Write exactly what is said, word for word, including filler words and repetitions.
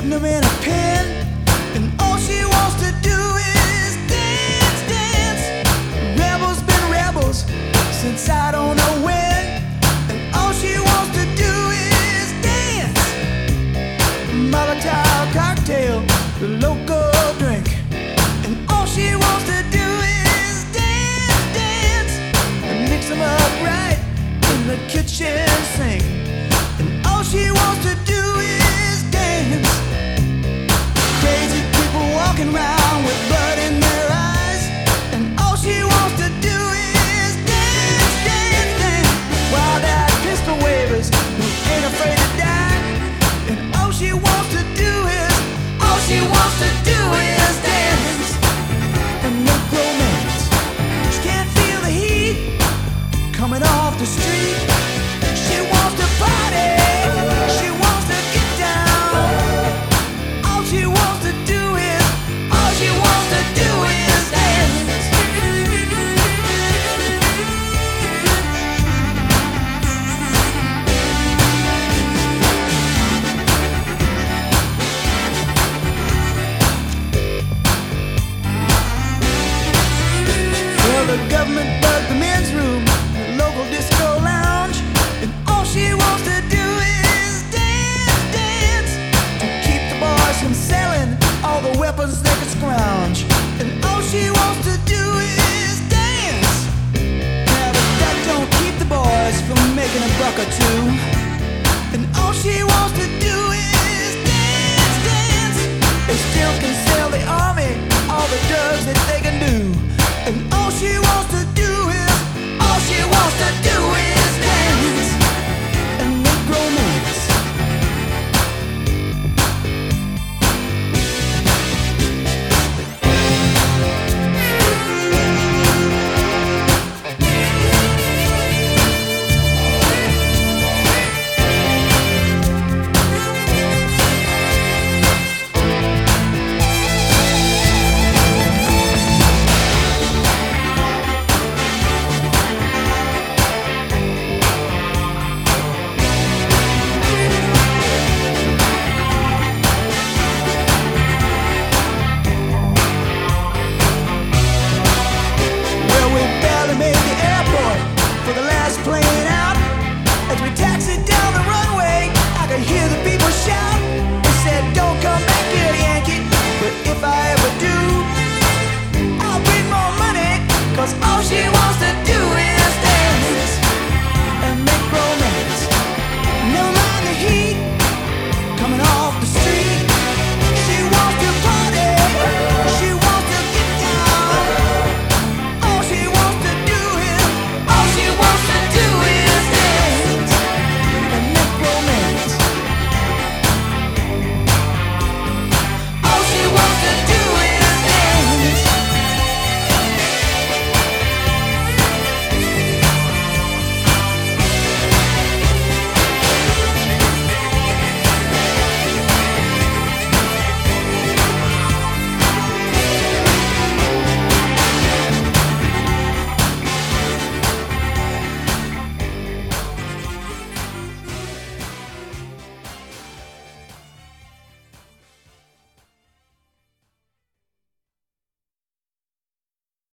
putting them in a pen, and all she wants to do is dance, dance. Rebels been rebels since I don't know when, and all she wants to do is dance. Molotov cocktail, the local drink, and all she wants to do is dance, dance, and mix them up right in the kitchen sink, and all she wants to do is dance. Crazy people walking around with blood in their eyes, and all she wants to do is dance, dance, dance. Wild-eyed pistol wavers who ain't afraid to die, and all she wants to do is, all she wants to do is dance. And make romance. She can't feel the heat coming off the street. She wants to party. She wants to get down. All she wants to do is, all she wants to do is dance. Well, the government bugged the men's room, the local disco lounge, and all she wants to do is dance, dance, to keep the boys from selling all the weapons they can scrounge. And all she wants to do is dance. Now, but that don't keep the boys from making a buck or two. And all she wants to do is dance, dance. They still can sell the army all the drugs that they can do. And